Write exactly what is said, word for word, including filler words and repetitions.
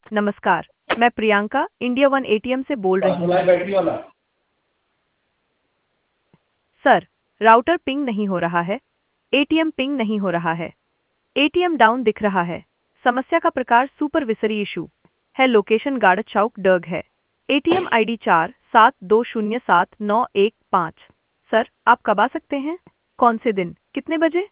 नमस्कार, मैं Priyanka India one ATM से बोल रही हूँ। बैटरी वाला। सर, राउटर पिंग नहीं हो रहा है, एटीएम पिंग नहीं हो रहा है, एटीएम डाउन दिख रहा है। समस्या का प्रकार सुपरविसरी इशू है, लोकेशन गार्ड चौक डर्ग है, एटीएम आईडी चार सात दो शून्य सात नौ एक पाँच। सर, आप कब आ सकते हैं? कौन से दिन, कितने बजे?